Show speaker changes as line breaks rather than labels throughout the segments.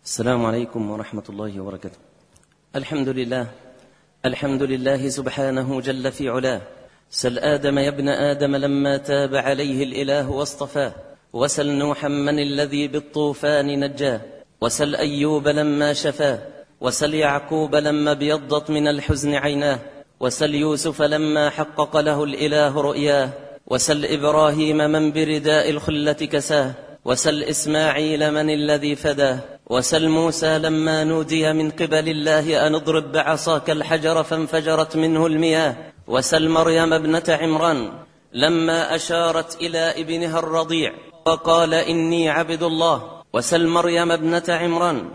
السلام عليكم ورحمة الله وبركاته. الحمد لله سبحانه جل في علاه. سل آدم يا ابن آدم لما تاب عليه الإله واصطفاه، وسل نوحا من الذي بالطوفان نجاه، وسل أيوب لما شفاه، وسل يعقوب لما ابيضت من الحزن عيناه، وسل يوسف لما حقق له الإله رؤياه، وسل إبراهيم من برداء الخلة كساه، وسل إسماعيل من الذي فداه، وسل موسى لما نودي من قبل الله أن اضرب بعصاك الحجر فانفجرت منه المياه، وسل مريم ابنة عمران لما أشارت إلى ابنها الرضيع وقال إني عبد الله، وسل مريم ابنة عمران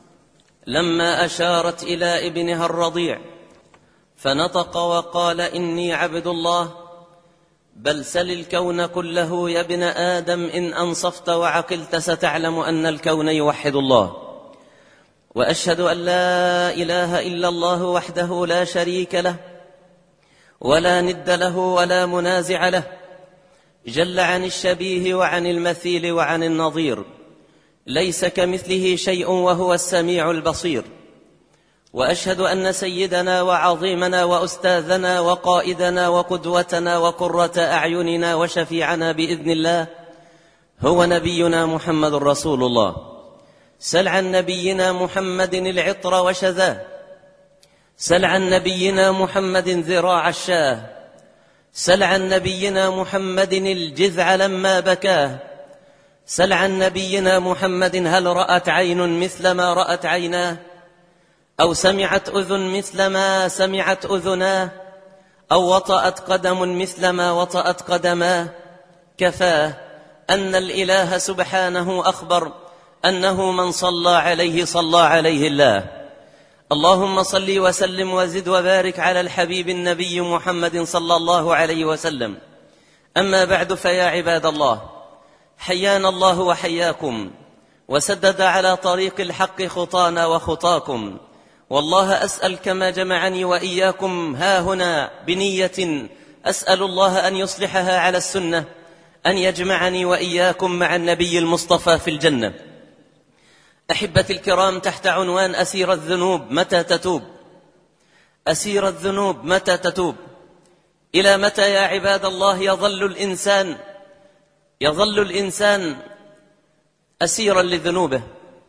لما أشارت إلى ابنها الرضيع فنطق وقال إني عبد الله. بل سل الكون كله يا ابن آدم إن أنصفت وعقلت ستعلم أن الكون يوحد الله. وأشهد أن لا إله إلا الله وحده لا شريك له ولا ند له ولا منازع له، جل عن الشبيه وعن المثيل وعن النظير، ليس كمثله شيء وهو السميع البصير. وأشهد أن سيدنا وعظيمنا وأستاذنا وقائدنا وقدوتنا وقرة أعيننا وشفيعنا بإذن الله هو نبينا محمد رسول الله. سل عن نبينا محمد العطر وشذاه، سل عن نبينا محمد ذراع الشاه، سل عن نبينا محمد الجذع لما بكاه، سل عن نبينا محمد هل رأت عين مثل ما رأت عيناه، أو سمعت أذن مثل ما سمعت أذناه، أو وطأت قدم مثل ما وطأت قدماه. كفاه أن الإله سبحانه أخبر أنه من صلى عليه صلى عليه الله. اللهم صل وسلم وزد وبارك على الحبيب النبي محمد صلى الله عليه وسلم. أما بعد، فيا عباد الله، حيانا الله وحياكم وسدد على طريق الحق خطانا وخطاكم. والله أسأل كما جمعني وإياكم ها هنا بنية أسأل الله أن يصلحها على السنة، أن يجمعني وإياكم مع النبي المصطفى في الجنة. أحبتي الكرام، تحت عنوان أسير الذنوب متى تتوب؟ أسير الذنوب متى تتوب؟ إلى متى يا عباد الله يظل الإنسان أسيرا لذنوبه؟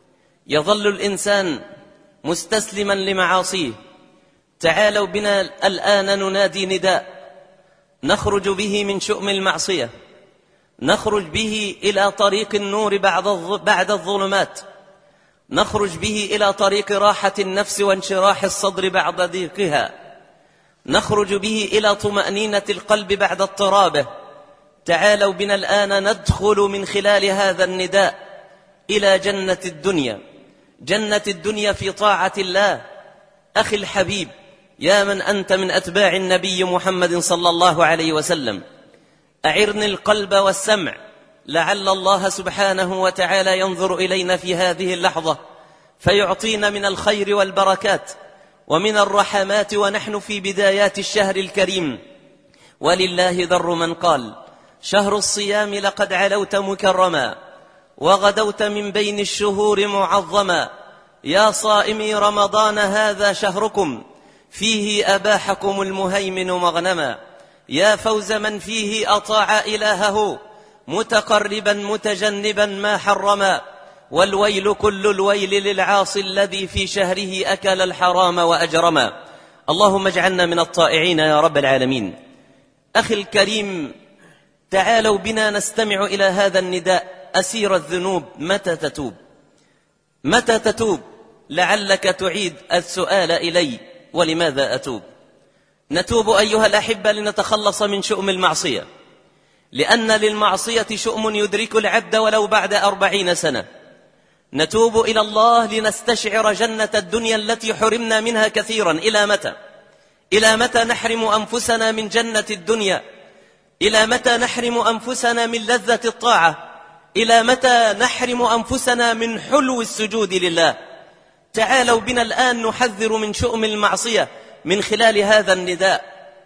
يظل الإنسان مستسلما لمعاصيه؟ تعالوا بنا الآن ننادي نداء نخرج به من شؤم المعصية، نخرج به إلى طريق النور بعد الظلمات، نخرج به إلى طريق راحة النفس وانشراح الصدر بعد ضيقها، نخرج به إلى طمأنينة القلب بعد اضطرابه. تعالوا بنا الآن ندخل من خلال هذا النداء إلى جنة الدنيا، جنة الدنيا في طاعة الله. أخي الحبيب، يا من أنت من أتباع النبي محمد صلى الله عليه وسلم، أعرني القلب والسمع لعل الله سبحانه وتعالى ينظر إلينا في هذه اللحظة فيعطينا من الخير والبركات ومن الرحمات ونحن في بدايات الشهر الكريم. ولله ذر من قال: شهر الصيام لقد علوت مكرما وغدوت من بين الشهور معظما. يا صائمي رمضان هذا شهركم فيه أباحكم المهيمن مغنما. يا فوز من فيه أطاع إلهه متقربا متجنبا ما حرما. والويل كل الويل للعاصي الذي في شهره أكل الحرام وأجرما. اللهم اجعلنا من الطائعين يا رب العالمين. أخي الكريم، تعالوا بنا نستمع إلى هذا النداء. أسير الذنوب متى تتوب؟ متى تتوب؟ لعلك تعيد السؤال إلي: ولماذا أتوب؟ نتوب أيها الأحبة لنتخلص من شؤم المعصية، لأن للمعصية شؤم يدرك العبد ولو بعد 40 سنة. نتوب إلى الله لنستشعر جنة الدنيا التي حرمنا منها كثيرا. إلى متى؟ إلى متى نحرم أنفسنا من جنة الدنيا؟ إلى متى نحرم أنفسنا من لذة الطاعة؟ إلى متى نحرم أنفسنا من حلو السجود لله؟ تعالوا بنا الآن نحذر من شؤم المعصية من خلال هذا النداء.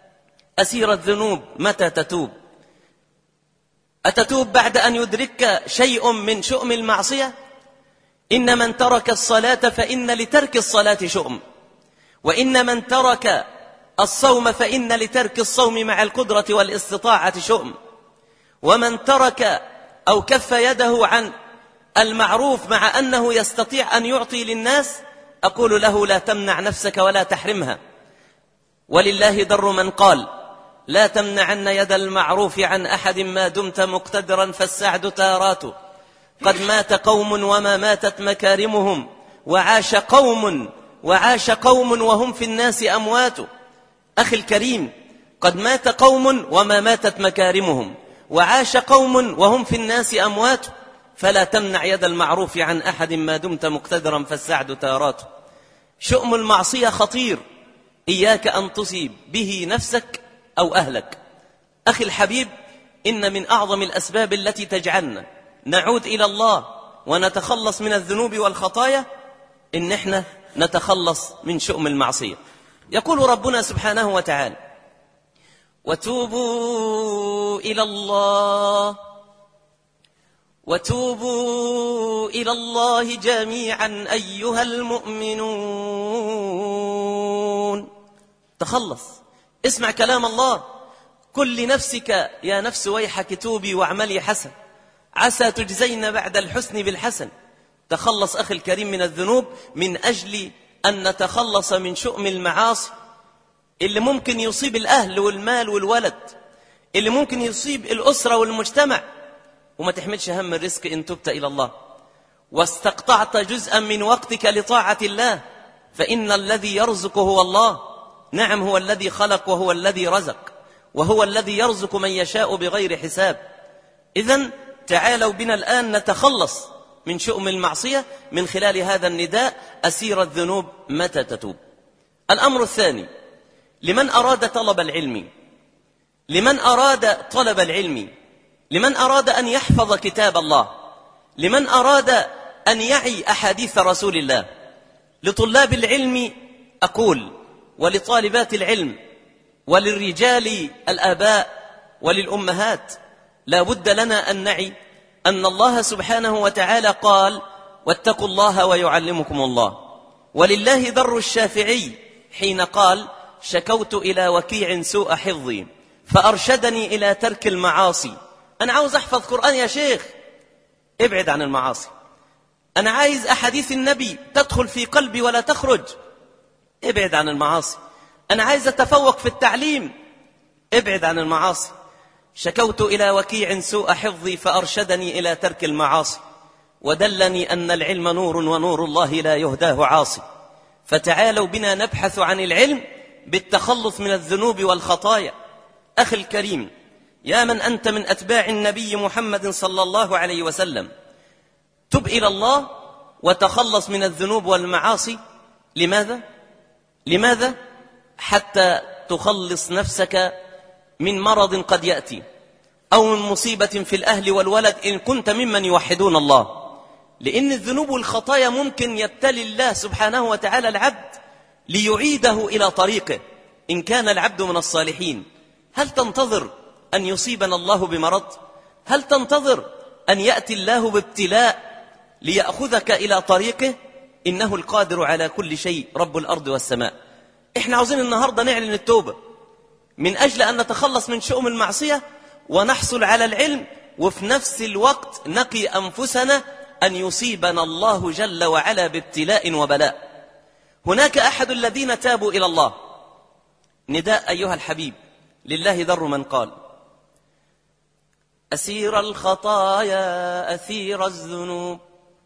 أسير الذنوب متى تتوب؟ أتتوب بعد أن يدركك شيء من شؤم المعصية؟ إن من ترك الصلاة فإن لترك الصلاة شؤم، وإن من ترك الصوم فإن لترك الصوم مع القدرة والاستطاعة شؤم، ومن ترك أو كف يده عن المعروف مع أنه يستطيع أن يعطي للناس أقول له لا تمنع نفسك ولا تحرمها. ولله در من قال لا تمنعن يد المعروف عن أحد ما دمت مقتدرا فالسعد تارات. قد مات قوم وما ماتت مكارمهم، وعاش قوم وهم في الناس أموات. أخي الكريم، قد مات قوم وما ماتت مكارمهم، وعاش قوم وهم في الناس أموات. فلا تمنع يد المعروف عن أحد ما دمت مقتدرا فالسعد تارات. شؤم المعصية خطير، إياك أن تصيب به نفسك أو أهلك. أخي الحبيب، إن من أعظم الأسباب التي تجعلنا نعود إلى الله ونتخلص من الذنوب والخطايا إن إحنا نتخلص من شؤم المعصية. يقول ربنا سبحانه وتعالى وتوبوا إلى الله جميعا أيها المؤمنون. تخلص، اسمع كلام الله. قل لنفسك يا نفس ويحك توبي واعملي حسن عسى تجزين بعد الحسن بالحسن. تخلص أخي الكريم من الذنوب من أجل أن نتخلص من شؤم المعاصي اللي ممكن يصيب الأهل والمال والولد، اللي ممكن يصيب الأسرة والمجتمع. وما تحملش هم الرزق إن تبت إلى الله واستقطعت جزءا من وقتك لطاعة الله، فإن الذي يرزق هو الله. نعم، هو الذي خلق وهو الذي رزق وهو الذي يرزق من يشاء بغير حساب. إذن تعالوا بنا الآن نتخلص من شؤم المعصية من خلال هذا النداء: أسير الذنوب متى تتوب. الأمر الثاني، لمن أراد طلب العلم، لمن أراد أن يحفظ كتاب الله، لمن أراد أن يعي أحاديث رسول الله. لطلاب العلم أقول، ولطالبات العلم، وللرجال الآباء وللأمهات، لا بد لنا أن نعي أن الله سبحانه وتعالى قال: واتقوا الله ويعلمكم الله. ولله در الشافعي حين قال: شكوت إلى وكيع سوء حفظي فأرشدني إلى ترك المعاصي. أنا عاوز أحفظ قرآن يا شيخ، ابعد عن المعاصي. أنا عايز أحاديث النبي تدخل في قلبي ولا تخرج، ابعد عن المعاصي. أنا عايز أتفوق في التعليم، ابعد عن المعاصي. شكوت إلى وكيع سوء حفظي فأرشدني إلى ترك المعاصي، ودلني أن العلم نور ونور الله لا يهداه عاصي. فتعالوا بنا نبحث عن العلم بالتخلص من الذنوب والخطايا. أخي الكريم، يا من أنت من أتباع النبي محمد صلى الله عليه وسلم، تب إلى الله وتخلص من الذنوب والمعاصي. لماذا؟ حتى تخلص نفسك من مرض قد يأتي، أو من مصيبة في الأهل والولد إن كنت ممن يوحدون الله. لأن الذنوب والخطايا ممكن يبتلي الله سبحانه وتعالى العبد ليعيده إلى طريقه إن كان العبد من الصالحين. هل تنتظر أن يصيبنا الله بمرض؟ هل تنتظر أن يأتي الله بابتلاء ليأخذك إلى طريقه؟ إنه القادر على كل شيء، رب الأرض والسماء. إحنا عاوزين النهاردة نعلن التوبة من أجل أن نتخلص من شؤم المعصية ونحصل على العلم، وفي نفس الوقت نقي أنفسنا أن يصيبنا الله جل وعلا بابتلاء وبلاء. هناك أحد الذين تابوا إلى الله. نداء أيها الحبيب، لله در من قال: أسير الخطايا أثير الذنوب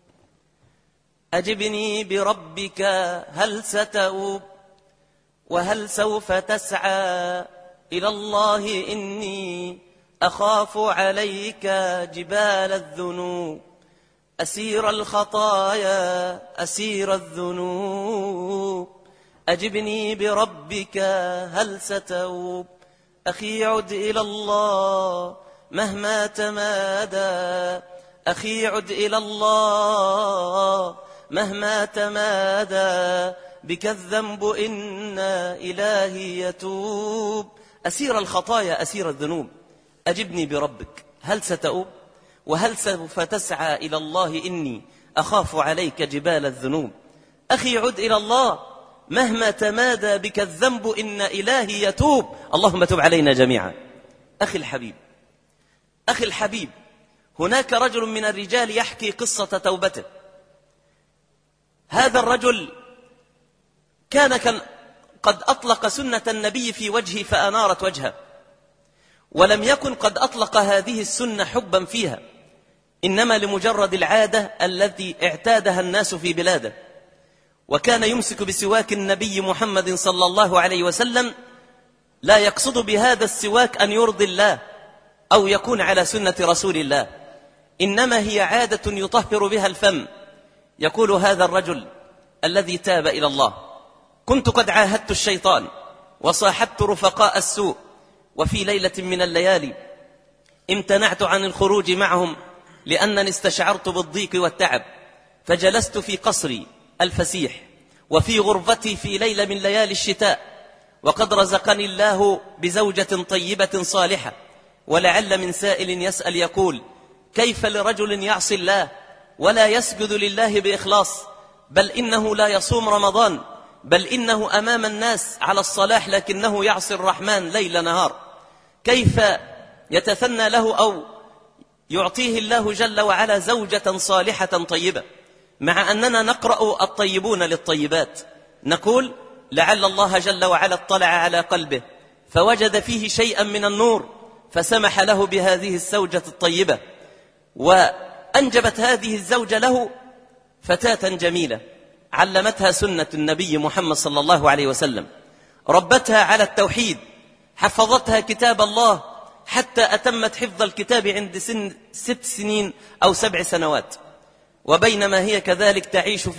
أجبني بربك هل ستؤوب وهل سوف تسعى إلى الله إني أخاف عليك جبال الذنوب. أسير الخطايا أسير الذنوب أجبني بربك هل ستؤوب. أخي عد إلى الله مهما تمادى، أخي عد إلى الله مهما تمادى، بك الذنب إن إلهي يتوب. أسير الخطايا أسير الذنوب أجبني بربك هل ستؤوب وهل سوف تسعى إلى الله إني أخاف عليك جبال الذنوب. أخي عد إلى الله مهما تمادى بك الذنب، إن إلهي يتوب. اللهم تب علينا جميعا. أخي الحبيب، أخي الحبيب، هناك رجل من الرجال يحكي قصة توبته. هذا الرجل كان قد أطلق سنة النبي في وجهه فأنارت وجهه، ولم يكن قد أطلق هذه السنة حبا فيها، إنما لمجرد العادة التي اعتادها الناس في بلاده. وكان يمسك بسواك النبي محمد صلى الله عليه وسلم، لا يقصد بهذا السواك أن يرضي الله أو يكون على سنة رسول الله، إنما هي عادة يطهر بها الفم. يقول هذا الرجل الذي تاب إلى الله: كنت قد عاهدت الشيطان وصاحبت رفقاء السوء، وفي ليلة من الليالي امتنعت عن الخروج معهم لأنني استشعرت بالضيق والتعب، فجلست في قصري الفسيح وفي غرفتي في ليلة من ليالي الشتاء، وقد رزقني الله بزوجة طيبة صالحة. ولعل من سائل يسأل يقول: كيف لرجل يعصي الله ولا يسجد لله بإخلاص، بل إنه لا يصوم رمضان، بل إنه أمام الناس على الصلاح لكنه يعصي الرحمن ليل نهار، كيف يتثنى له أو يعطيه الله جل وعلا زوجة صالحة طيبة؟ مع أننا نقرأ الطيبون للطيبات نقول: لعل الله جل وعلا اطلع على قلبه فوجد فيه شيئا من النور فسمح له بهذه الزوجة الطيبة، وأنجبت هذه الزوجة له فتاة جميلة علمتها سنة النبي محمد صلى الله عليه وسلم، ربتها على التوحيد، حفظتها كتاب الله حتى أتمت حفظ الكتاب عند سن 6 سنين أو 7 سنوات. وبينما هي كذلك تعيش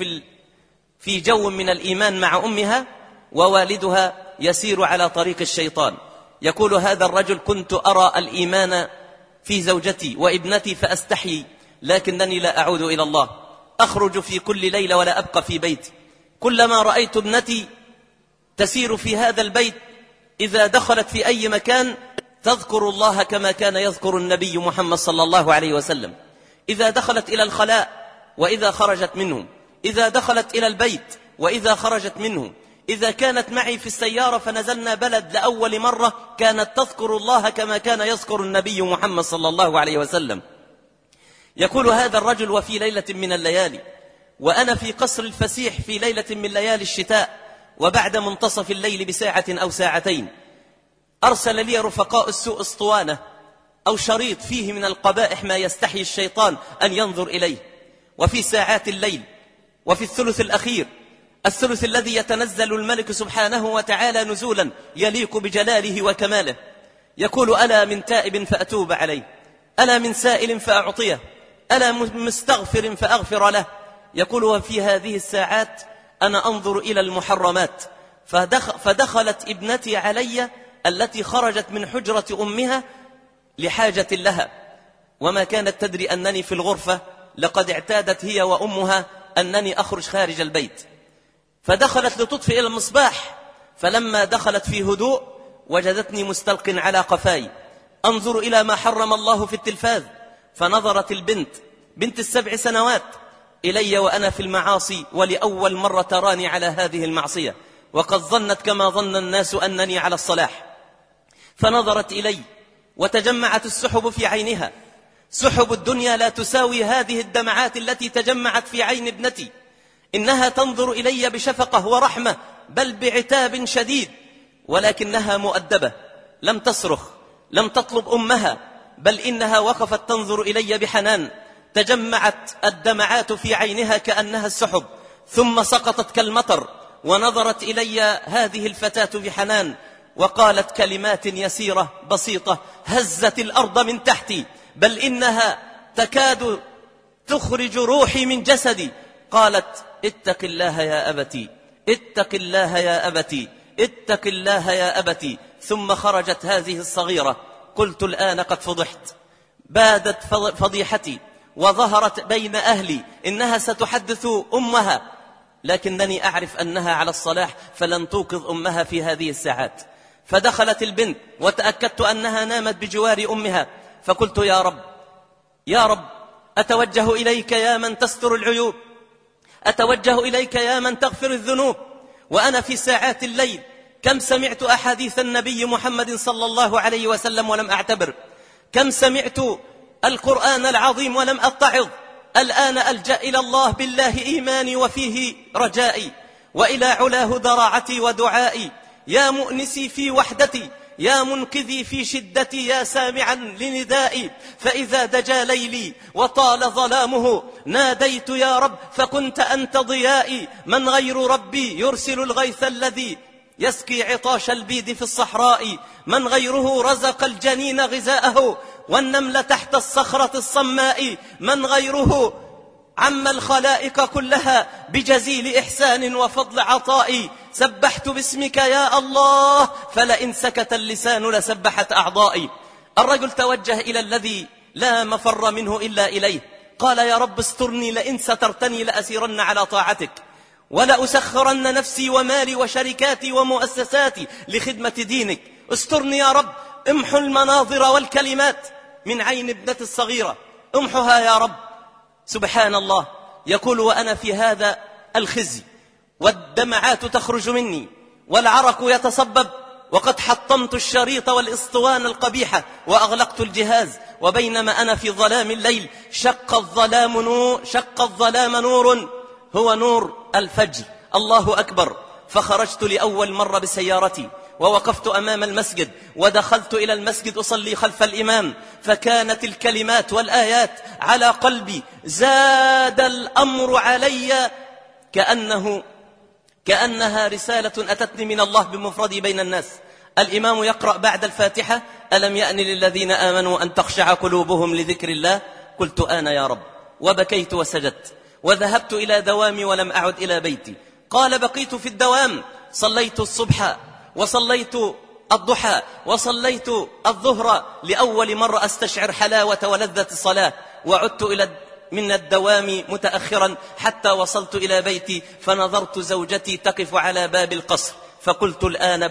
في جو من الإيمان مع أمها، ووالدها يسير على طريق الشيطان. يقول هذا الرجل: كنت أرى الإيمان في زوجتي وابنتي فأستحيي، لكنني لا أعود إلى الله، أخرج في كل ليلة ولا أبقى في بيتي. كلما رأيت ابنتي تسير في هذا البيت، إذا دخلت في أي مكان تذكر الله كما كان يذكر النبي محمد صلى الله عليه وسلم، إذا دخلت إلى الخلاء وإذا خرجت منه، إذا دخلت إلى البيت وإذا خرجت منه، إذا كانت معي في السيارة فنزلنا بلد لأول مرة كانت تذكر الله كما كان يذكر النبي محمد صلى الله عليه وسلم. يقول هذا الرجل: وفي ليلة من الليالي وأنا في قصر الفسيح في ليلة من ليالي الشتاء، وبعد منتصف الليل بساعة أو ساعتين، أرسل لي رفقاء السوء اسطوانة أو شريط فيه من القبائح ما يستحي الشيطان أن ينظر إليه. وفي ساعات الليل وفي الثلث الأخير، الثلث الذي يتنزل الملك سبحانه وتعالى نزولا يليق بجلاله وكماله، يقول: ألا من تائب فأتوب عليه، ألا من سائل فأعطيه، ألا مستغفر فأغفر له. يقول: وفي هذه الساعات أنا أنظر إلى المحرمات، فدخلت ابنتي علي التي خرجت من حجرة أمها لحاجة لها، وما كانت تدري أنني في الغرفة، لقد اعتادت هي وأمها أنني أخرج خارج البيت. فدخلت لتطفئ المصباح، فلما دخلت في هدوء وجدتني مستلق على قفاي أنظر إلى ما حرم الله في التلفاز. فنظرت البنت بنت 7 سنوات إلي وأنا في المعاصي، ولأول مرة تراني على هذه المعصية، وقد ظنت كما ظن الناس أنني على الصلاح. فنظرت إلي وتجمعت السحب في عينها، سحب الدنيا لا تساوي هذه الدمعات التي تجمعت في عين ابنتي. إنها تنظر إلي بشفقة ورحمة، بل بعتاب شديد، ولكنها مؤدبة، لم تصرخ، لم تطلب أمها، بل إنها وقفت تنظر إلي بحنان. تجمعت الدمعات في عينها كأنها السحب، ثم سقطت كالمطر، ونظرت إلي هذه الفتاة بحنان، وقالت كلمات يسيرة بسيطة هزت الأرض من تحتي، بل إنها تكاد تخرج روحي من جسدي. قالت: اتق الله يا أبتي، اتق الله يا أبتي، اتق الله يا أبتي. ثم خرجت هذه الصغيرة. قلت: الآن قد فضحت، بادت فضيحتي وظهرت بين أهلي، إنها ستحدث أمها، لكنني أعرف أنها على الصلاح فلن توقظ أمها في هذه الساعات. فدخلت البنت وتأكدت أنها نامت بجوار أمها، فقلت: يا رب، يا رب، أتوجه إليك يا من تستر العيوب، أتوجه إليك يا من تغفر الذنوب. وأنا في ساعات الليل كم سمعت أحاديث النبي محمد صلى الله عليه وسلم ولم أعتبر، كم سمعت القرآن العظيم ولم أتعظ. الآن ألجأ إلى الله بالله إيماني وفيه رجائي، وإلى علاه ضراعتي ودعائي. يا مؤنسي في وحدتي، يا منقذي في شدتي، يا سامعا لندائي. فإذا دجا ليلي وطال ظلامه ناديت يا رب فكنت أنت ضيائي. من غير ربي يرسل الغيث الذي يسقي عطاش البيد في الصحراء؟ من غيره رزق الجنين غذاءه والنمل تحت الصخرة الصماء؟ من غيره عم الخلائق كلها بجزيل إحسان وفضل عطائي؟ سبحت باسمك يا الله فلئن سكت اللسان لسبحت أعضائي. الرجل توجه إلى الذي لا مفر منه إلا إليه، قال يا رب استرني، لئن سترتني لأسيرن على طاعتك، ولأسخرن نفسي ومالي وشركاتي ومؤسساتي لخدمة دينك. استرني يا رب، امحو المناظر والكلمات من عين ابنة الصغيرة، امحها يا رب. سبحان الله، يقول وأنا في هذا الخزي والدمعات تخرج مني والعرق يتصبب، وقد حطمت الشريط والإسطوانة القبيحة وأغلقت الجهاز، وبينما أنا في ظلام الليل شق الظلام نور هو نور الفجر. الله أكبر. فخرجت لأول مرة بسيارتي ووقفت أمام المسجد، ودخلت إلى المسجد أصلي خلف الإمام، فكانت الكلمات والآيات على قلبي. زاد الأمر علي كأنها رسالة أتتني من الله بمفردي بين الناس. الإمام يقرأ بعد الفاتحة ألم يأن للذين آمنوا أن تخشع قلوبهم لذكر الله؟ قلت أنا يا رب، وبكيت وسجدت، وذهبت إلى دوامي ولم أعد إلى بيتي. قال بقيت في الدوام، صليت الصبح وصليت الضحى وصليت الظهر، لأول مرة أستشعر حلاوة ولذة الصلاة. وعدت من الدوام متأخرا حتى وصلت إلى بيتي، فنظرت زوجتي تقف على باب القصر، فقلت الآن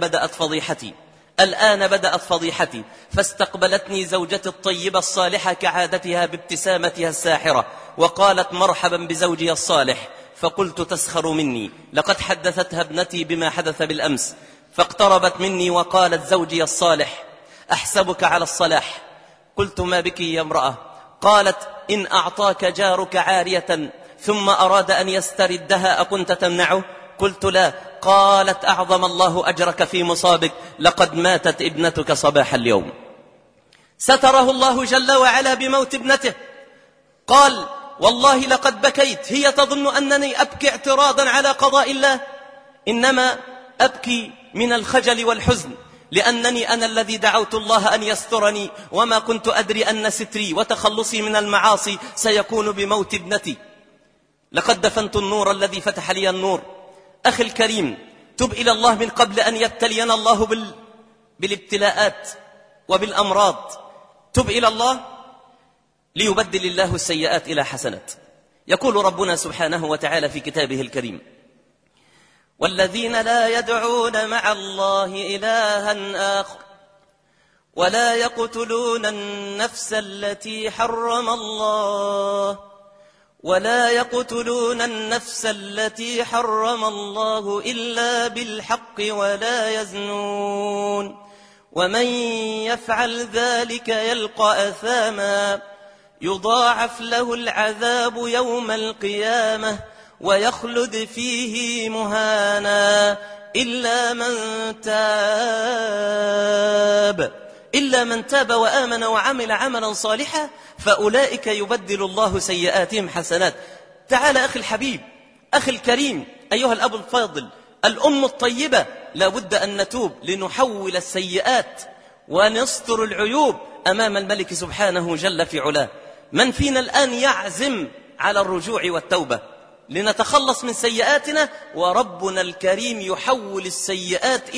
بدأت فضيحتي. فاستقبلتني زوجتي الطيبة الصالحة كعادتها بابتسامتها الساحرة، وقالت مرحبا بزوجي الصالح. فقلت تسخر مني، لقد حدثتها ابنتي بما حدث بالأمس. فاقتربت مني وقالت زوجي الصالح أحسبك على الصلاح. قلت ما بك يا امرأة؟ قالت إن أعطاك جارك عارية ثم أراد أن يستردها أكنت تمنعه؟ قلت لا. قالت أعظم الله أجرك في مصابك، لقد ماتت ابنتك صباح اليوم. ستره الله جل وعلا بموت ابنته. قال والله لقد بكيت، هي تظن أنني أبكي اعتراضا على قضاء الله، إنما أبكي من الخجل والحزن، لأنني أنا الذي دعوت الله أن يسترني، وما كنت أدري أن ستري وتخلصي من المعاصي سيكون بموت ابنتي. لقد دفنت النور الذي فتح لي النور. أخي الكريم، تب إلى الله من قبل أن يبتلينا الله بالابتلاءات وبالأمراض. تب إلى الله ليبدل الله السيئات إلى حسنات. يقول ربنا سبحانه وتعالى في كتابه الكريم والذين لا يدعون مع الله إلها آخر ولا يقتلون النفس التي حرم الله إلا بالحق ولا يزنون ومن يفعل ذلك يلقى أثاما يضاعف له العذاب يوم القيامة ويخلد فيه مهانا إلا من تاب وآمن وعمل عملا صالحا فأولئك يبدل الله سيئاتهم حسنات. تعال أخي الحبيب، أخي الكريم، أيها الأب الفاضل، الأم الطيبة، لا بد أن نتوب لنحول السيئات ونستر العيوب أمام الملك سبحانه جل في علاه. من فينا الآن يعزم على الرجوع والتوبة لنتخلص من سيئاتنا؟ وربنا الكريم يحول السيئات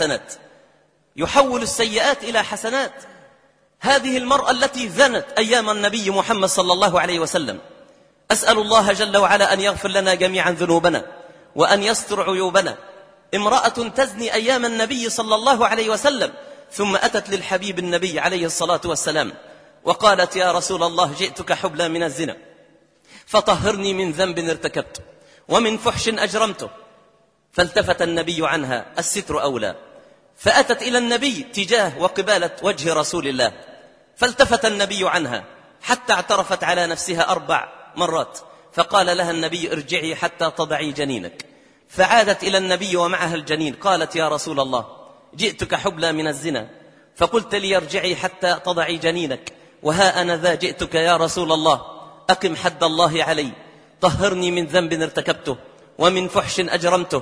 إلى حسنات. هذه المرأة التي زنت أيام النبي محمد صلى الله عليه وسلم، أسأل الله جل وعلا أن يغفر لنا جميعا ذنوبنا وأن يستر عيوبنا. امرأة تزني أيام النبي صلى الله عليه وسلم، ثم أتت للحبيب النبي عليه الصلاة والسلام وقالت يا رسول الله جئتك حبلى من الزنا فطهرني من ذنب ارتكبته ومن فحش أجرمته. فالتفت النبي عنها، الستر أولى، فأتت إلى النبي تجاه وقبالة وجه رسول الله، فالتفت النبي عنها حتى اعترفت على نفسها 4 مرات، فقال لها النبي ارجعي حتى تضعي جنينك. فعادت إلى النبي ومعها الجنين، قالت يا رسول الله جئتك حبلى من الزنا فقلت لي ارجعي حتى تضعي جنينك، وها أنا ذا جئتك يا رسول الله أقم حد الله علي، طهرني من ذنب ارتكبته ومن فحش أجرمته.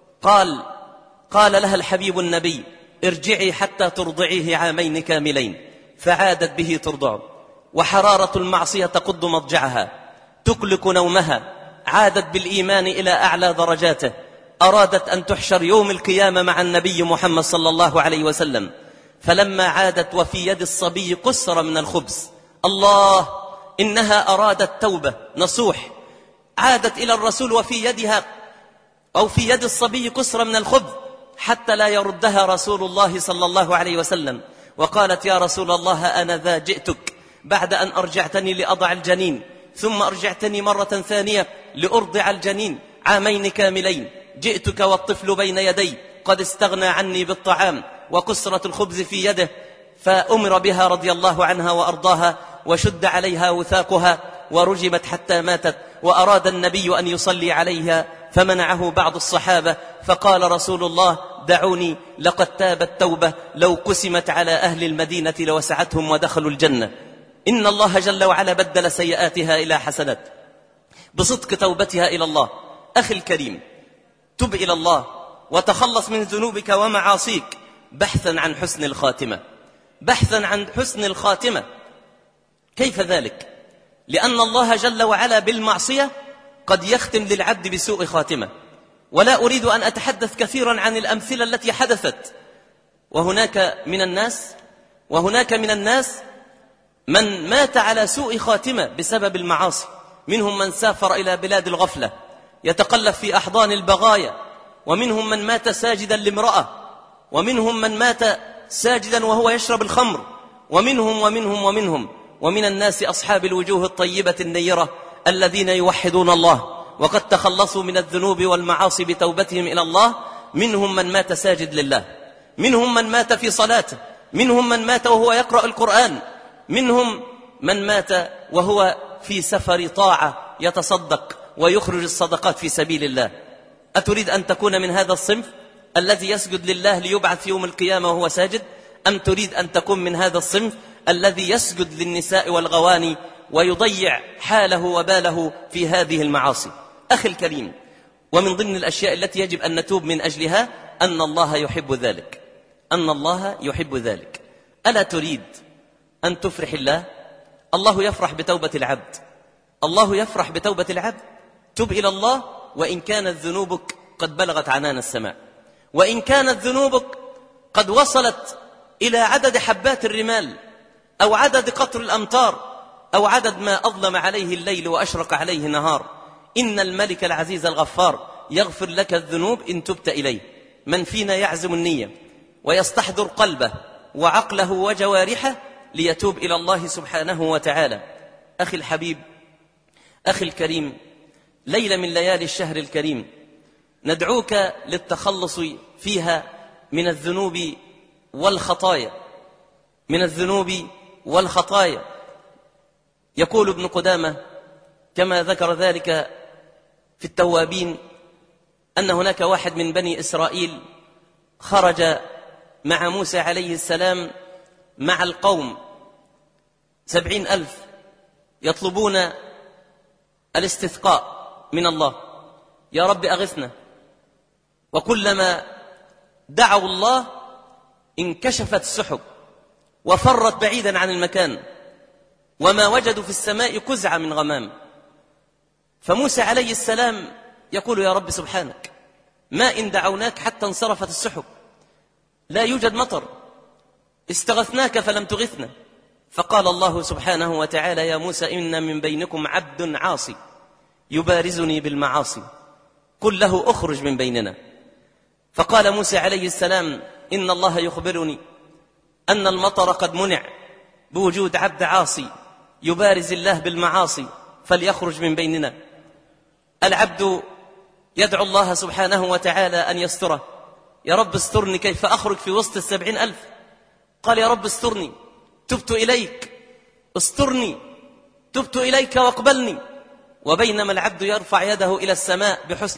قال لها الحبيب النبي ارجعي حتى ترضعيه 2 عام كاملين. فعادت به ترضعه، وحرارة المعصية تقض مضجعها تكلك نومها، عادت بالإيمان إلى أعلى درجاته، أرادت أن تحشر يوم القيامة مع النبي محمد صلى الله عليه وسلم. فلما عادت وفي يد الصبي قسر من الخبز، الله، إنها أرادت توبة نصوح، عادت إلى الرسول وفي يدها أو في يد الصبي قسر من الخبز حتى لا يردها رسول الله صلى الله عليه وسلم، وقالت يا رسول الله أنا ذا جئتك بعد أن أرجعتني لأضع الجنين، ثم أرجعتني مرة ثانية لأرضع الجنين 2 عام كاملين، جئتك والطفل بين يدي قد استغنى عني بالطعام وكسرة الخبز في يده. فأمر بها رضي الله عنها وأرضاها، وشد عليها وثاقها ورجمت حتى ماتت، وأراد النبي أن يصلي عليها فمنعه بعض الصحابة، فقال رسول الله دعوني لقد تابت توبة لو قسمت على أهل المدينة لوسعتهم ودخلوا الجنة. إن الله جل وعلا بدل سيئاتها إلى حسنات بصدق توبتها إلى الله. أخي الكريم، تب إلى الله وتخلص من ذنوبك ومعاصيك بحثا عن حسن الخاتمة، بحثا عن حسن الخاتمة. كيف ذلك؟ لأن الله جل وعلا بالمعصية قد يختم للعبد بسوء خاتمة، ولا أريد أن أتحدث كثيرا عن الأمثلة التي حدثت. وهناك من الناس من مات على سوء خاتمة بسبب المعاصي، منهم من سافر إلى بلاد الغفلة يتقلب في أحضان البغايا، ومنهم من مات ساجدا لامرأة، ومنهم من مات ساجدا وهو يشرب الخمر، ومنهم ومن الناس أصحاب الوجوه الطيبة النيرة الذين يوحدون الله وقد تخلصوا من الذنوب والمعاصي بتوبتهم إلى الله. منهم من مات ساجد لله، منهم من مات في صلاته، منهم من مات وهو يقرأ القرآن، منهم من مات وهو في سفر طاعة يتصدق ويخرج الصدقات في سبيل الله. أتريد أن تكون من هذا الصنف الذي يسجد لله ليبعث يوم القيامة وهو ساجد، أم تريد أن تكون من هذا الصنف الذي يسجد للنساء والغواني ويضيع حاله وباله في هذه المعاصي؟ أخي الكريم، ومن ضمن الأشياء التي يجب أن نتوب من أجلها أن الله يحب ذلك، أن الله يحب ذلك. ألا تريد أن تفرح الله؟ الله يفرح بتوبة العبد، الله يفرح بتوبة العبد. تب إلى الله وإن كانت ذنوبك قد بلغت عنان السماء، وإن كانت ذنوبك قد وصلت إلى عدد حبات الرمال أو عدد قطر الأمطار أو عدد ما أظلم عليه الليل وأشرق عليه النهار، إن الملك العزيز الغفار يغفر لك الذنوب إن تبت إليه. من فينا يعزم النية ويستحضر قلبه وعقله وجوارحه ليتوب إلى الله سبحانه وتعالى؟ أخي الحبيب، أخي الكريم، ليلة من ليالي الشهر الكريم ندعوك للتخلص فيها من الذنوب والخطايا، من الذنوب والخطايا. يقول ابن قدامة كما ذكر ذلك في التوابين أن هناك واحد من بني إسرائيل خرج مع موسى عليه السلام مع القوم 70,000 يطلبون الاستسقاء من الله، يا رب أغثنا. وكلما دعوا الله انكشفت السحب وفرت بعيدا عن المكان، وما وجدوا في السماء قزعة من غمام. فموسى عليه السلام يقول يا رب سبحانك، ما إن دعوناك حتى انصرفت السحب، لا يوجد مطر، استغثناك فلم تغثنا. فقال الله سبحانه وتعالى يا موسى إن من بينكم عبد عاصي يبارزني بالمعاصي، قل له أخرج من بيننا. فقال موسى عليه السلام إن الله يخبرني أن المطر قد منع بوجود عبد عاصي يبارز الله بالمعاصي فليخرج من بيننا. العبد يدعو الله سبحانه وتعالى أن يستره. يا رب استرني، كيف أخرج في وسط 70,000؟ قال يا رب استرني، تبت إليك، استرني، تبت إليك واقبلني. وبينما العبد يرفع يده إلى السماء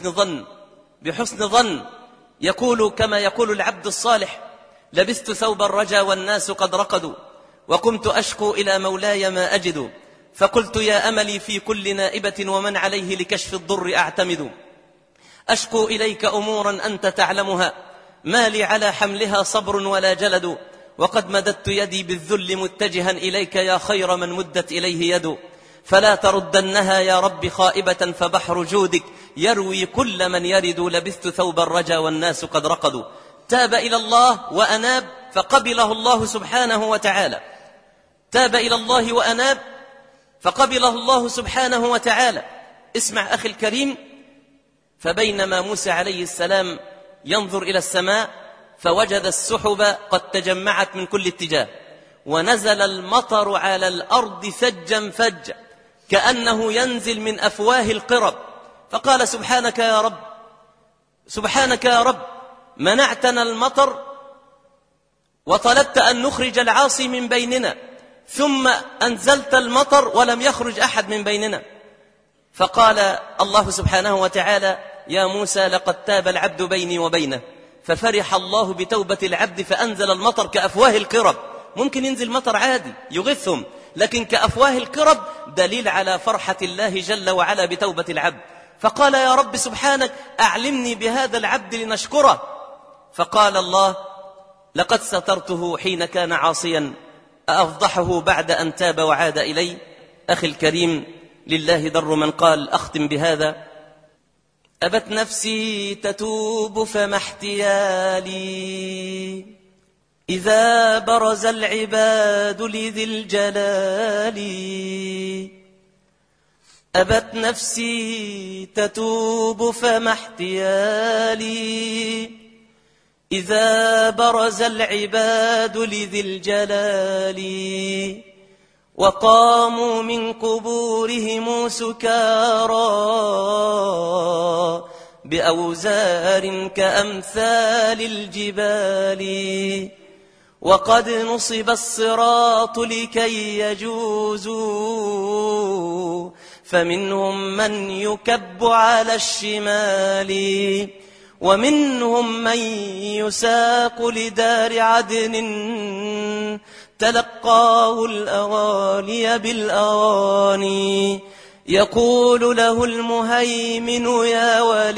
بحسن ظن يقول كما يقول العبد الصالح: لبست ثوب الرجا والناس قد رقدوا، وقمت أشكو إلى مولاي ما أجد، فقلت يا أملي في كل نائبة ومن عليه لكشف الضر أعتمد. أشكو إليك أمورا أنت تعلمها، ما لي على حملها صبر ولا جلد، وقد مددت يدي بالذل متجها إليك يا خير من مدت إليه يد، فلا تردنها يا رب خائبة، فبحر جودك يروي كل من يرد، لبثت ثوب الرجا والناس قد رقدوا. تاب إلى الله وأناب فقبله الله سبحانه وتعالى، تاب إلى الله وأناب فقبله الله سبحانه وتعالى. اسمع أخي الكريم، فبينما موسى عليه السلام ينظر إلى السماء فوجد السحب قد تجمعت من كل اتجاه، ونزل المطر على الأرض ثجا فجا كأنه ينزل من أفواه القرب، فقال سبحانك يا رب، سبحانك يا رب، منعتنا المطر وطلبت أن نخرج العاصي من بيننا، ثم أنزلت المطر ولم يخرج أحد من بيننا. فقال الله سبحانه وتعالى: يا موسى لقد تاب العبد بيني وبينه. ففرح الله بتوبة العبد فأنزل المطر كأفواه القرب. ممكن ينزل مطر عادي يغثهم، لكن كأفواه القرب دليل على فرحة الله جل وعلا بتوبة العبد. فقال يا رب سبحانك أعلمني بهذا العبد لنشكره. فقال الله: لقد سترته حين كان عاصيا، أفضحه بعد أن تاب وعاد إلي. أخي الكريم، لله در من قال، أختم بهذا: أبت نفسي تتوب فما احتيالي، إذا برز العباد لذي الجلال. أبت نفسي تتوب فما احتيالي، إذا برز العباد لذي الجلال. وقاموا من قبورهم سكارى بأوزار كأمثال الجبال. وقد نصب الصراط لكي يجوزوا، فمنهم من يكب على الشمال، ومنهم من يساق لدار عدن، تلقاه الأغاني بالأغاني. يقول له المهيمن يا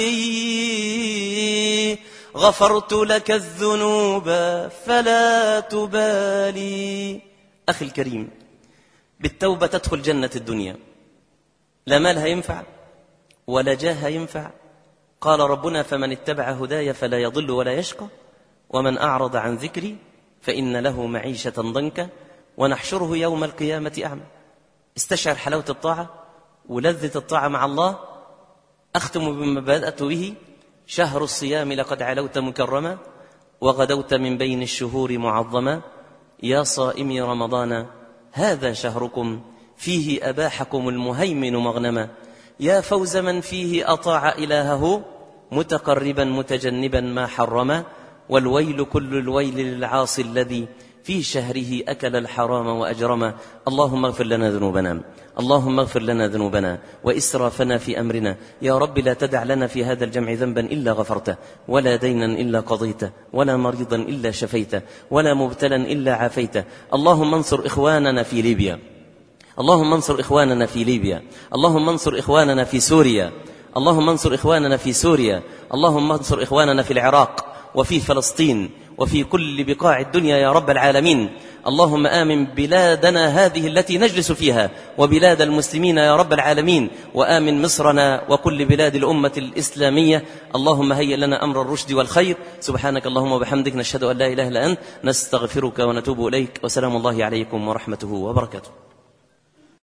ولي، غفرت لك الذنوب فلا تبالي. أخي الكريم، بالتوبة تدخل جنة الدنيا، لا مالها ينفع ولا جاها ينفع. قال ربنا: فمن اتبع هداي فلا يضل ولا يشقى، ومن أعرض عن ذكري فإن له معيشة ضنكا، ونحشره يوم القيامة أعمى. استشعر حلاوة الطاعة ولذة الطاعة مع الله. أختم بما بدأت به: شهر الصيام لقد علوت مكرما، وغدوت من بين الشهور معظما. يا صائمي رمضان هذا شهركم، فيه أباحكم المهيمن مغنما. يا فوز من فيه أطاع إلهه، متقربا متجنبا ما حرما. والويل كل الويل للعاصي الذي في شهره أكل الحرام وأجرما. اللهم اغفر لنا ذنوبنا، اللهم اغفر لنا ذنوبنا وإسرافنا في أمرنا. يا رب لا تدع لنا في هذا الجمع ذنبا إلا غفرته، ولا دينا إلا قضيته، ولا مريضا إلا شفيته، ولا مبتلا إلا عافيته. اللهم انصر إخواننا في ليبيا، اللهم انصر إخواننا في ليبيا، اللهم انصر إخواننا في سوريا، اللهم انصر إخواننا في سوريا، اللهم انصر إخواننا في العراق وفي فلسطين وفي كل بقاع الدنيا يا رب العالمين. اللهم آمن بلادنا هذه التي نجلس فيها وبلاد المسلمين يا رب العالمين، وآمن مصرنا وكل بلاد الأمة الإسلامية. اللهم هيئ لنا أمر الرشد والخير. سبحانك اللهم وبحمدك، نشهد أن لا إله إلا أنت، نستغفرك ونتوب إليك. وسلام الله عليكم ورحمته وبركاته.